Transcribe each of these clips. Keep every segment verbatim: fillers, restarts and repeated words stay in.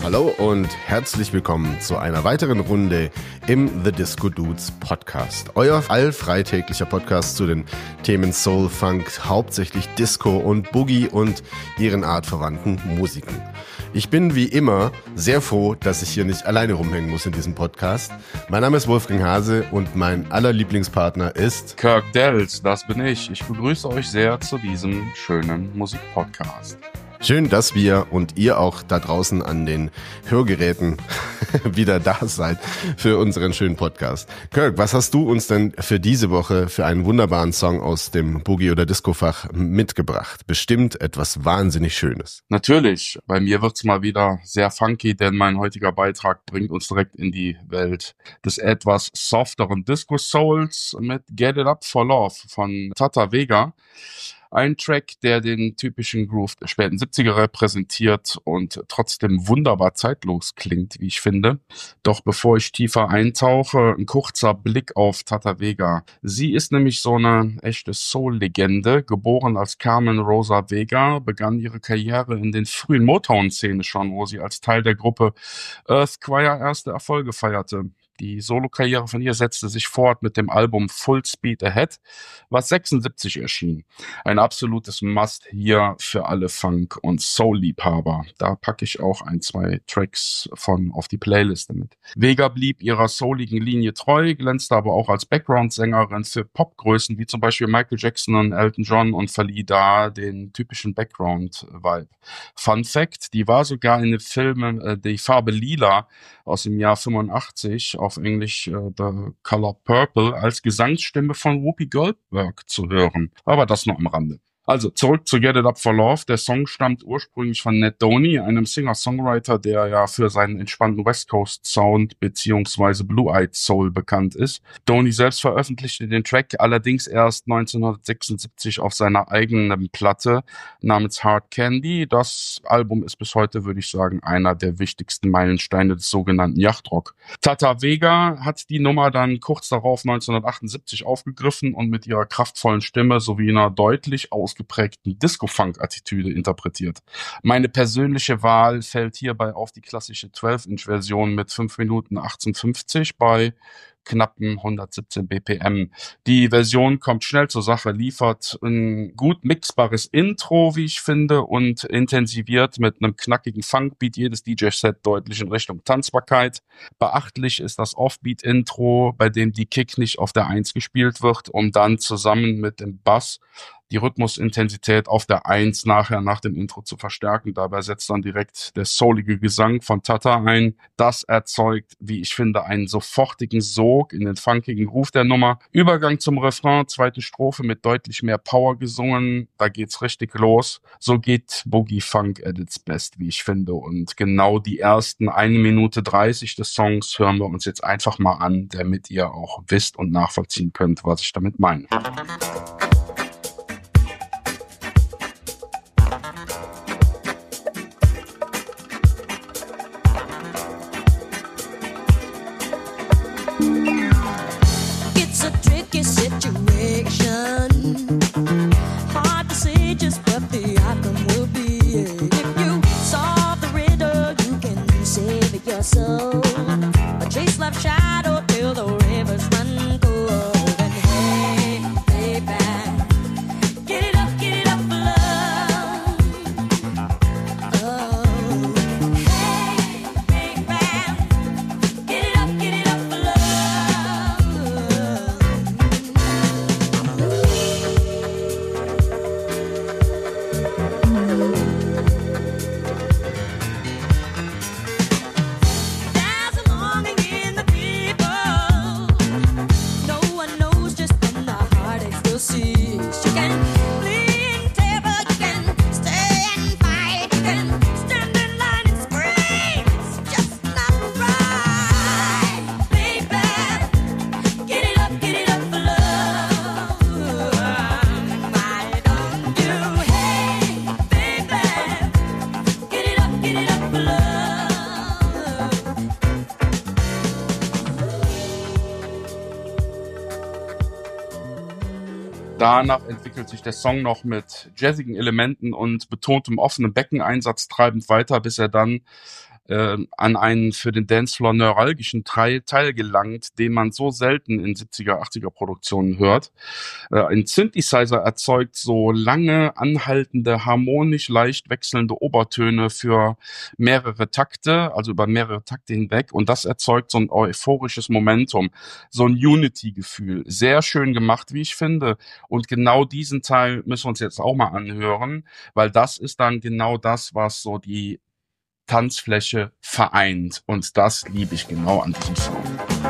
Hallo und herzlich willkommen zu einer weiteren Runde im The Disco Dudes Podcast. Euer allfreitäglicher Podcast zu den Themen Soul, Funk, hauptsächlich Disco und Boogie und ihren artverwandten Musiken. Ich bin wie immer sehr froh, dass ich hier nicht alleine rumhängen muss in diesem Podcast. Mein Name ist Wolfgang Hase und mein allerlieblingspartner ist Kirk Dells, das bin ich. Ich begrüße euch sehr zu diesem schönen Musikpodcast. Schön, dass wir und ihr auch da draußen an den Hörgeräten wieder da seid für unseren schönen Podcast. Kirk, was hast du uns denn für diese Woche für einen wunderbaren Song aus dem Boogie- oder Disco-Fach mitgebracht? Bestimmt etwas wahnsinnig Schönes. Natürlich, bei mir wird's mal wieder sehr funky, denn mein heutiger Beitrag bringt uns direkt in die Welt des etwas softeren Disco-Souls mit Get It Up for Love von Tata Vega. Ein Track, der den typischen Groove der späten siebziger repräsentiert und trotzdem wunderbar zeitlos klingt, wie ich finde. Doch bevor ich tiefer eintauche, ein kurzer Blick auf Tata Vega. Sie ist nämlich so eine echte Soul-Legende. Geboren als Carmen Rosa Vega, begann ihre Karriere in den frühen Motown-Szenen schon, wo sie als Teil der Gruppe Earth Choir erste Erfolge feierte. Die Solokarriere von ihr setzte sich fort mit dem Album Full Speed Ahead, was sechsundsiebzig erschien. Ein absolutes Must hier für alle Funk- und Soul-Liebhaber. Da packe ich auch ein, zwei Tracks von auf die Playliste mit. Vega blieb ihrer souligen Linie treu, glänzte aber auch als Background-Sängerin für Popgrößen wie zum Beispiel Michael Jackson und Elton John und verlieh da den typischen Background-Vibe. Fun Fact, die war sogar in den Filmen äh, Die Farbe Lila aus dem Jahr fünfundachtzig, auf Englisch äh, The Color Purple, als Gesangsstimme von Whoopi Goldberg zu hören. Aber das nur am Rande. Also zurück zu Get It Up for Love. Der Song stammt ursprünglich von Ned Doney, einem Singer-Songwriter, der ja für seinen entspannten West Coast Sound beziehungsweise Blue-Eyed Soul bekannt ist. Doney selbst veröffentlichte den Track allerdings erst neunzehnhundertsechsundsiebzig auf seiner eigenen Platte namens Hard Candy. Das Album ist bis heute, würde ich sagen, einer der wichtigsten Meilensteine des sogenannten Yachtrock. Tata Vega hat die Nummer dann kurz darauf neunzehnhundertachtundsiebzig aufgegriffen und mit ihrer kraftvollen Stimme sowie einer deutlich ausgeprägten Disco-Funk-Attitüde interpretiert. Meine persönliche Wahl fällt hierbei auf die klassische zwölf Inch Version mit fünf Minuten achtundfünfzig bei knappen hundertsiebzehn B P M. Die Version kommt schnell zur Sache, liefert ein gut mixbares Intro, wie ich finde, und intensiviert mit einem knackigen Funkbeat jedes D J-Set deutlich in Richtung Tanzbarkeit. Beachtlich ist das Offbeat-Intro, bei dem die Kick nicht auf der Eins gespielt wird, um dann zusammen mit dem Bass die Rhythmusintensität auf der Eins nachher nach dem Intro zu verstärken. Dabei setzt dann direkt der soulige Gesang von Tata ein. Das erzeugt, wie ich finde, einen sofortigen Sog in den funkigen Groove der Nummer. Übergang zum Refrain, zweite Strophe mit deutlich mehr Power gesungen. Da geht's richtig los. So geht Boogie Funk at its best, wie ich finde. Und genau die ersten eine Minute dreißig des Songs hören wir uns jetzt einfach mal an, damit ihr auch wisst und nachvollziehen könnt, was ich damit meine. It's a tricky situation. Hard to say just what the outcome will be. If you solve the riddle, you can save your soul. A trace left shadow till the rivers run cold. And hey, baby, get it up, get it up for love. Oh, hey, baby, get it up, get it up for love. There's a longing in the people. No one knows just when the heartache will cease. You can lean table, you can stay and fight, you can stand in line and scream. It's just not right, baby. Get it up, get it up for love. Why don't you, hey, baby, get it up, get it up for love. Danach entwickelt sich der Song noch mit jazzigen Elementen und betontem offenen Beckeneinsatz treibend weiter, bis er dann äh, an einen für den Dancefloor neuralgischen Teil, Teil gelangt, den man so selten in siebziger, achtziger Produktionen hört. Äh, ein Synthesizer erzeugt so lange, anhaltende, harmonisch leicht wechselnde Obertöne für mehrere Takte, also über mehrere Takte hinweg, und das erzeugt so ein euphorisches Momentum, so ein Unity-Gefühl. Sehr schön gemacht, wie ich finde, und genau diesen Teil müssen wir uns jetzt auch mal anhören, weil das ist dann genau das, was so die Tanzfläche vereint, und das liebe ich genau an diesem Song.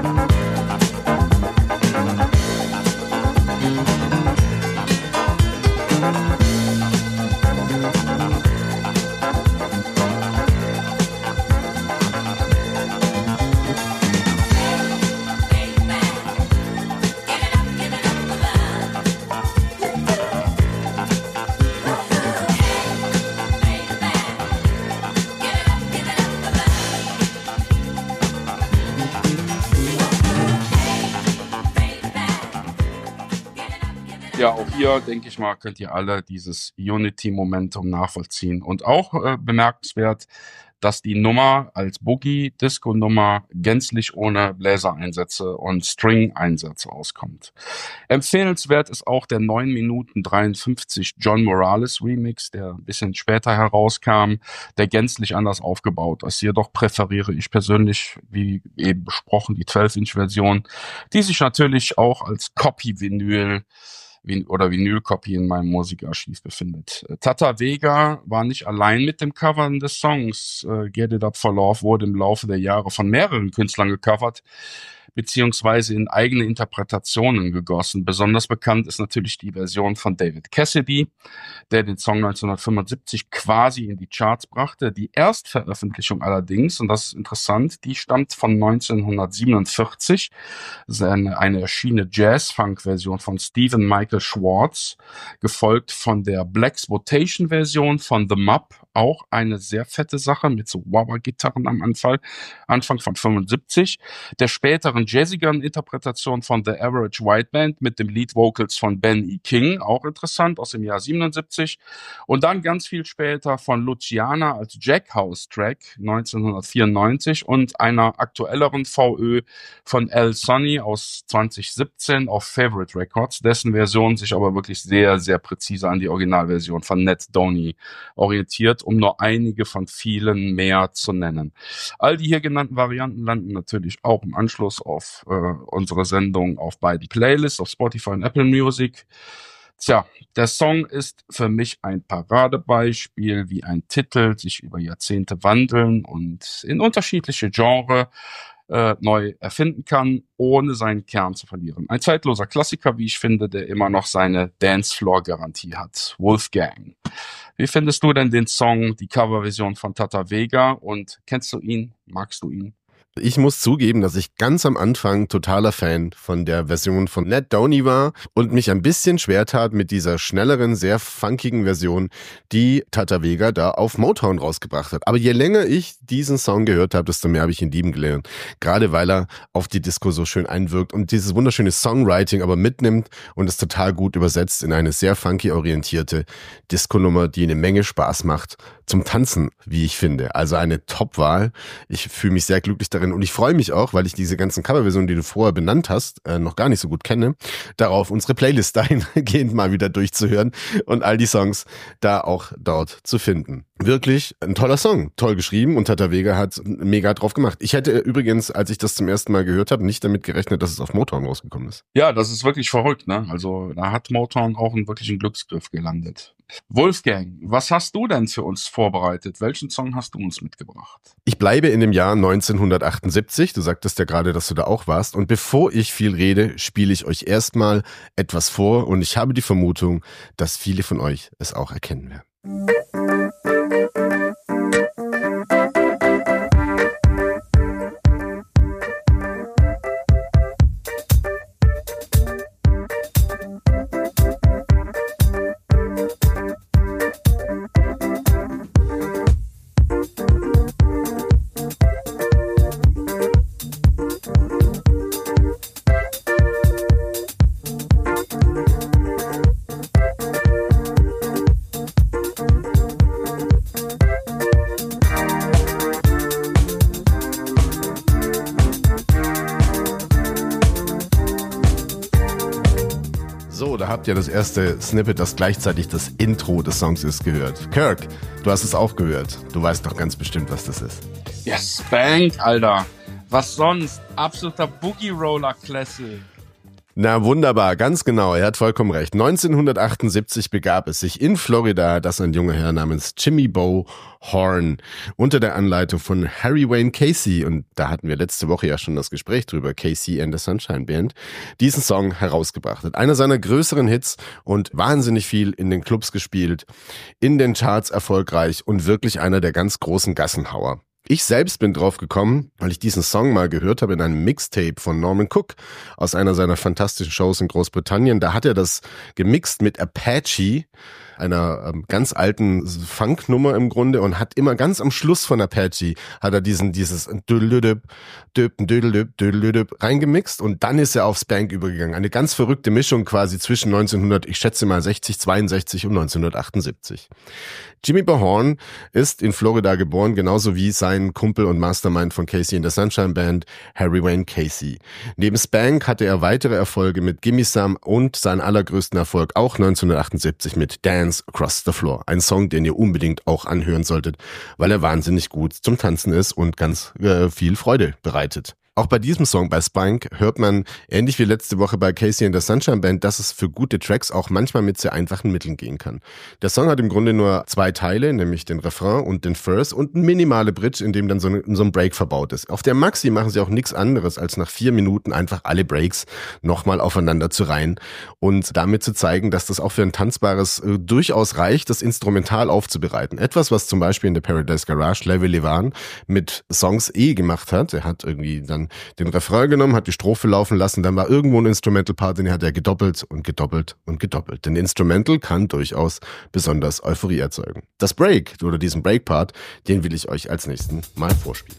Ja, auch hier, denke ich mal, könnt ihr alle dieses Unity-Momentum nachvollziehen. Und auch äh, bemerkenswert, dass die Nummer als Boogie-Disco-Nummer gänzlich ohne Bläsereinsätze und String-Einsätze auskommt. Empfehlenswert ist auch der neun Minuten dreiundfünfzig John Morales Remix, der ein bisschen später herauskam, der gänzlich anders aufgebaut ist. Jedoch präferiere ich persönlich, wie eben besprochen, die zwölf Inch Version, die sich natürlich auch als Copy-Vinyl oder Vinyl-Copy in meinem Musikarchiv befindet. Tata Vega war nicht allein mit dem Covern des Songs. Get It Up for Love wurde im Laufe der Jahre von mehreren Künstlern gecovert, beziehungsweise in eigene Interpretationen gegossen. Besonders bekannt ist natürlich die Version von David Cassidy, der den Song neunzehnhundertfünfundsiebzig quasi in die Charts brachte. Die Erstveröffentlichung allerdings, und das ist interessant, die stammt von neunzehnhundertsiebenundvierzig. Das ist eine, eine erschienene Jazz-Funk-Version von Stephen Michael Schwartz, gefolgt von der Blaxploitation-Version von The Mup, auch eine sehr fette Sache mit so Wah-Wah-Gitarren am Anfang, Anfang von fünfundsiebzig. Der späteren jazzigeren Interpretation von The Average White Band mit dem Lead Vocals von Ben E. King, auch interessant, aus dem Jahr siebenundsiebzig. Und dann ganz viel später von Luciana als Jackhouse-Track neunzehnhundertvierundneunzig und einer aktuelleren V Ö von Al Sonny aus zweitausendsiebzehn auf Favorite Records, dessen Version sich aber wirklich sehr, sehr präzise an die Originalversion von Ned Downey orientiert, um nur einige von vielen mehr zu nennen. All die hier genannten Varianten landen natürlich auch im Anschluss auf äh, unsere Sendung auf beiden Playlists, auf Spotify und Apple Music. Tja, der Song ist für mich ein Paradebeispiel, wie ein Titel sich über Jahrzehnte wandeln und in unterschiedliche Genres äh, neu erfinden kann, ohne seinen Kern zu verlieren. Ein zeitloser Klassiker, wie ich finde, der immer noch seine Dancefloor-Garantie hat. Wolfgang. Wie findest du denn den Song, die Coverversion von Tata Vega, und kennst du ihn? Magst du ihn? Ich muss zugeben, dass ich ganz am Anfang totaler Fan von der Version von Ned Downey war und mich ein bisschen schwer tat mit dieser schnelleren, sehr funkigen Version, die Tata Vega da auf Motown rausgebracht hat. Aber je länger ich diesen Song gehört habe, desto mehr habe ich ihn lieben gelernt. Gerade weil er auf die Disco so schön einwirkt und dieses wunderschöne Songwriting aber mitnimmt und es total gut übersetzt in eine sehr funky orientierte Disco-Nummer, die eine Menge Spaß macht zum Tanzen, wie ich finde. Also eine Top-Wahl. Ich fühle mich sehr glücklich darin und ich freue mich auch, weil ich diese ganzen Coverversionen, die du vorher benannt hast, äh, noch gar nicht so gut kenne, darauf unsere Playlist dahingehend mal wieder durchzuhören und all die Songs da auch dort zu finden. Wirklich ein toller Song, toll geschrieben, und Tata Vega hat mega drauf gemacht. Ich hätte übrigens, als ich das zum ersten Mal gehört habe, nicht damit gerechnet, dass es auf Motown rausgekommen ist. Ja, das ist wirklich verrückt, ne? Also da hat Motown auch einen wirklichen Glücksgriff gelandet. Wolfgang, was hast du denn für uns vorbereitet? Welchen Song hast du uns mitgebracht? Ich bleibe in dem Jahr neunzehnhundertachtundsiebzig. Du sagtest ja gerade, dass du da auch warst. Und bevor ich viel rede, spiele ich euch erstmal etwas vor. Und ich habe die Vermutung, dass viele von euch es auch erkennen werden. habt ihr das erste Snippet, das gleichzeitig das Intro des Songs ist, gehört. Kirk, du hast es auch gehört. Du weißt doch ganz bestimmt, was das ist. Ja, Spank, Alter. Was sonst? Absoluter Boogie-Roller-Classic. Na wunderbar, ganz genau, er hat vollkommen recht. neunzehnhundertachtundsiebzig begab es sich in Florida, dass ein junger Herr namens Jimmy Bo Horn unter der Anleitung von Harry Wayne Casey, und da hatten wir letzte Woche ja schon das Gespräch drüber, Casey and the Sunshine Band, diesen Song herausgebracht hat. Einer seiner größeren Hits und wahnsinnig viel in den Clubs gespielt, in den Charts erfolgreich und wirklich einer der ganz großen Gassenhauer. Ich selbst bin drauf gekommen, weil ich diesen Song mal gehört habe in einem Mixtape von Norman Cook aus einer seiner fantastischen Shows in Großbritannien. Da hat er das gemixt mit Apache, einer ähm, ganz alten Funknummer im Grunde, und hat immer ganz am Schluss von Apache hat er diesen dieses Dödelödöp, Dödelödöp, Dödelödöp reingemixt, und dann ist er auf Spank übergegangen. Eine ganz verrückte Mischung quasi zwischen neunzehnhundert, ich schätze mal sechzig, zweiundsechzig und neunzehnhundertachtundsiebzig. Jimmy Bo Horn ist in Florida geboren, genauso wie sein Kumpel und Mastermind von Casey and the Sunshine Band, Harry Wayne Casey. Neben Spank hatte er weitere Erfolge mit Gimme Some und seinen allergrößten Erfolg auch neunzehnhundertachtundsiebzig mit Dance Across the Floor. Ein Song, den ihr unbedingt auch anhören solltet, weil er wahnsinnig gut zum Tanzen ist und ganz äh, viel Freude bereitet. Auch bei diesem Song bei Spank hört man, ähnlich wie letzte Woche bei Casey and the Sunshine Band, dass es für gute Tracks auch manchmal mit sehr einfachen Mitteln gehen kann. Der Song hat im Grunde nur zwei Teile, nämlich den Refrain und den Verse und eine minimale Bridge, in dem dann so ein, so ein Break verbaut ist. Auf der Maxi machen sie auch nichts anderes, als nach vier Minuten einfach alle Breaks nochmal aufeinander zu reihen und damit zu zeigen, dass das auch für ein tanzbares äh, durchaus reicht, das instrumental aufzubereiten. Etwas, was zum Beispiel in der Paradise Garage Levi Levan mit Songs eh gemacht hat. Er hat irgendwie dann den Refrain genommen, hat die Strophe laufen lassen, dann war irgendwo ein Instrumental-Part, den hat er gedoppelt und gedoppelt und gedoppelt. Denn Instrumental kann durchaus besonders Euphorie erzeugen. Das Break oder diesen Break-Part, den will ich euch als nächsten mal vorspielen.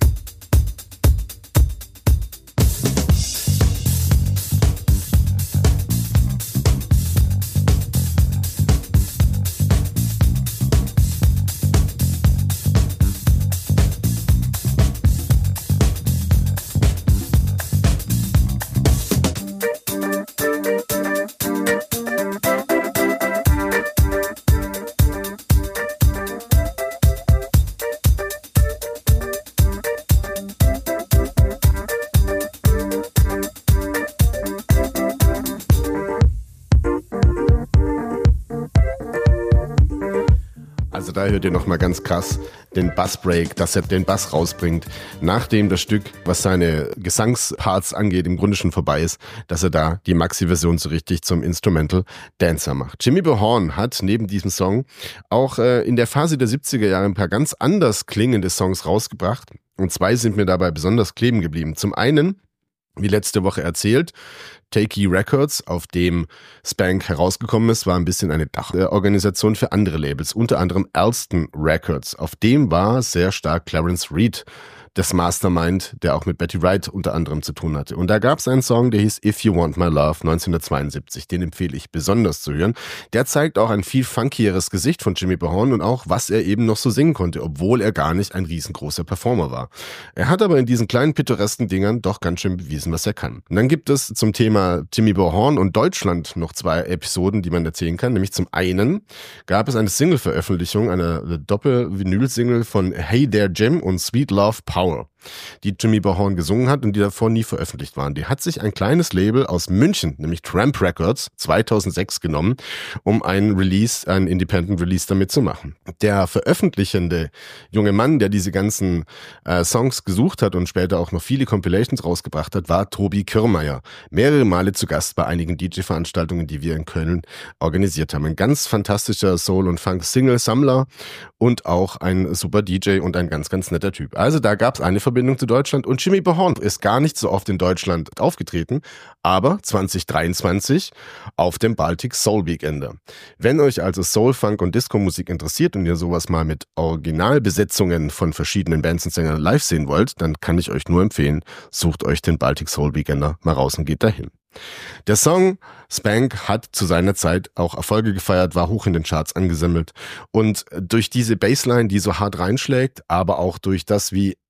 Also da hört ihr nochmal ganz krass den Bassbreak, dass er den Bass rausbringt, nachdem das Stück, was seine Gesangsparts angeht, im Grunde schon vorbei ist, dass er da die Maxi-Version so richtig zum Instrumental Dancer macht. Jimmy Bo Horn hat neben diesem Song auch äh, in der Phase der siebziger Jahre ein paar ganz anders klingende Songs rausgebracht, und zwei sind mir dabei besonders kleben geblieben. Zum einen, wie letzte Woche erzählt, Takey Records, auf dem Spank herausgekommen ist, war ein bisschen eine Dachorganisation für andere Labels, unter anderem Alston Records. Auf dem war sehr stark Clarence Reed das Mastermind, der auch mit Betty Wright unter anderem zu tun hatte. Und da gab es einen Song, der hieß If You Want My Love neunzehnhundertzweiundsiebzig. Den empfehle ich besonders zu hören. Der zeigt auch ein viel funkieres Gesicht von Jimmy Bo Horn und auch, was er eben noch so singen konnte, obwohl er gar nicht ein riesengroßer Performer war. Er hat aber in diesen kleinen pittoresken Dingern doch ganz schön bewiesen, was er kann. Und dann gibt es zum Thema Jimmy Bo Horn und Deutschland noch zwei Episoden, die man erzählen kann. Nämlich zum einen gab es eine Single-Veröffentlichung, eine Doppel-Vinyl-Single von Hey There Jim und Sweet Love Power, die Jimmy Bo Horn gesungen hat und die davor nie veröffentlicht waren. Die hat sich ein kleines Label aus München, nämlich Tramp Records, zweitausendsechs genommen, um einen Release, einen Independent Release damit zu machen. Der veröffentlichende junge Mann, der diese ganzen äh, Songs gesucht hat und später auch noch viele Compilations rausgebracht hat, war Tobi Kirrmaier. Mehrere Male zu Gast bei einigen D J-Veranstaltungen, die wir in Köln organisiert haben. Ein ganz fantastischer Soul- und Funk-Single-Sammler und auch ein super D J und ein ganz, ganz netter Typ. Also da gab es eine Verbindung zu Deutschland, und Jimmy Bo Horn ist gar nicht so oft in Deutschland aufgetreten, aber zwanzig dreiundzwanzig auf dem Baltic Soul Weekender. Wenn euch also Soul, Funk und Disco-Musik interessiert und ihr sowas mal mit Originalbesetzungen von verschiedenen Bands und Sängern live sehen wollt, dann kann ich euch nur empfehlen, sucht euch den Baltic Soul Weekender mal raus und geht dahin. Der Song Spank hat zu seiner Zeit auch Erfolge gefeiert, war hoch in den Charts angesammelt, und durch diese Bassline, die so hart reinschlägt, aber auch durch das, wie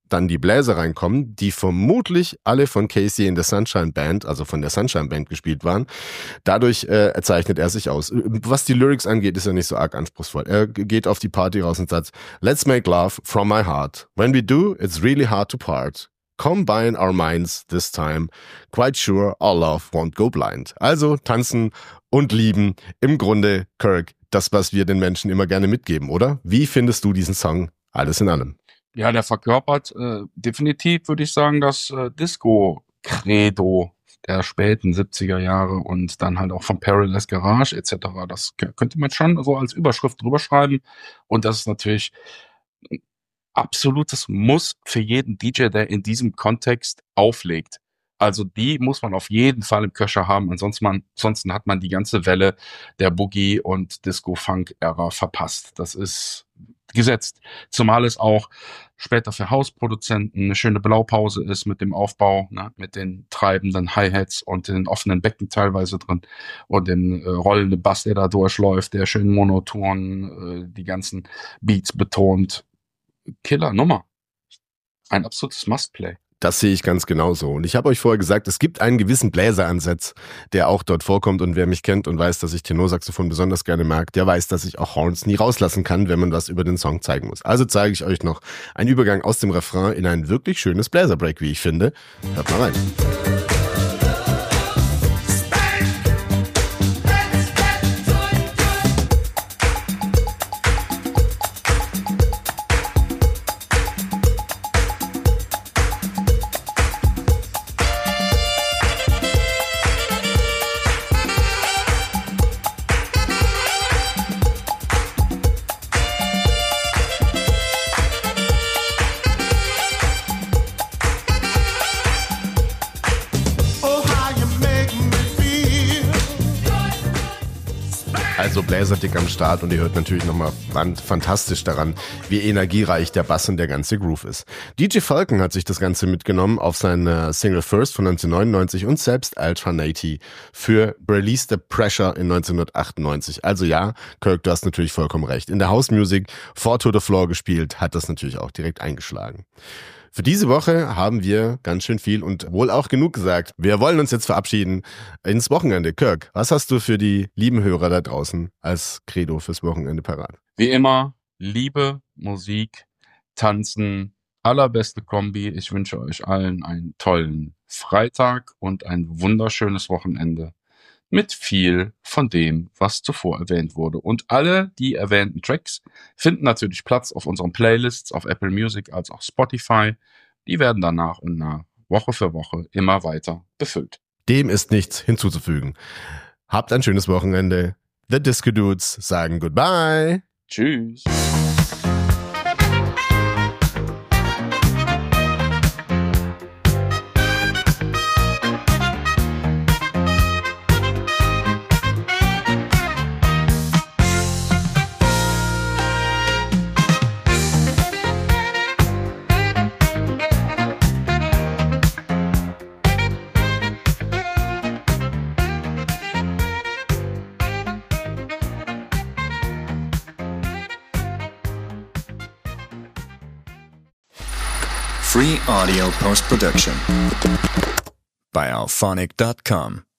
dann die Bläser reinkommen, die vermutlich alle von Casey in der Sunshine Band, also von der Sunshine Band gespielt waren. Dadurch äh, zeichnet er sich aus. Was die Lyrics angeht, ist er nicht so arg anspruchsvoll. Er geht auf die Party raus und sagt, let's make love from my heart. When we do, it's really hard to part. Combine our minds this time. Quite sure our love won't go blind. Also tanzen und lieben. Im Grunde, Kirk, das, was wir den Menschen immer gerne mitgeben, oder? Wie findest du diesen Song alles in allem? Ja, der verkörpert äh, definitiv, würde ich sagen, das äh, Disco-Credo der späten siebziger Jahre und dann halt auch von Perilous Garage et cetera. Das k- könnte man schon so als Überschrift drüber schreiben. Und das ist natürlich ein absolutes Muss für jeden D J, der in diesem Kontext auflegt. Also die muss man auf jeden Fall im Köcher haben, ansonsten, man, ansonsten hat man die ganze Welle der Boogie- und Disco-Funk-Ära verpasst. Das ist gesetzt. Zumal es auch später für Hausproduzenten eine schöne Blaupause ist mit dem Aufbau, ne, mit den treibenden Hi-Hats und den offenen Becken teilweise drin und den äh, rollenden Bass, der da durchläuft, der schön monoton äh, die ganzen Beats betont. Killer Nummer. Ein absolutes Must-Play. Das sehe ich ganz genauso. Und ich habe euch vorher gesagt, es gibt einen gewissen Bläseransatz, der auch dort vorkommt. Und wer mich kennt und weiß, dass ich Tenorsaxophon besonders gerne mag, der weiß, dass ich auch Horns nie rauslassen kann, wenn man was über den Song zeigen muss. Also zeige ich euch noch einen Übergang aus dem Refrain in ein wirklich schönes Bläserbreak, wie ich finde. Hört mal rein. Also bläserdick am Start und ihr hört natürlich nochmal fantastisch daran, wie energiereich der Bass und der ganze Groove ist. D J Falcon hat sich das Ganze mitgenommen auf seine Single First von neunzehnhundertneunundneunzig und selbst Alternati für Release the Pressure in neunzehnhundertachtundneunzig. Also ja, Kirk, du hast natürlich vollkommen recht. In der House Music Four to the Floor gespielt, hat das natürlich auch direkt eingeschlagen. Für diese Woche haben wir ganz schön viel und wohl auch genug gesagt. Wir wollen uns jetzt verabschieden ins Wochenende. Kirk, was hast du für die lieben Hörer da draußen als Credo fürs Wochenende parat? Wie immer, Liebe, Musik, Tanzen, allerbeste Kombi. Ich wünsche euch allen einen tollen Freitag und ein wunderschönes Wochenende mit viel von dem, was zuvor erwähnt wurde. Und alle die erwähnten Tracks finden natürlich Platz auf unseren Playlists, auf Apple Music als auch Spotify. Die werden dann nach und nach, Woche für Woche, immer weiter befüllt. Dem ist nichts hinzuzufügen. Habt ein schönes Wochenende. The Disco Dudes sagen Goodbye. Tschüss. Free audio post-production by alphonic dot com.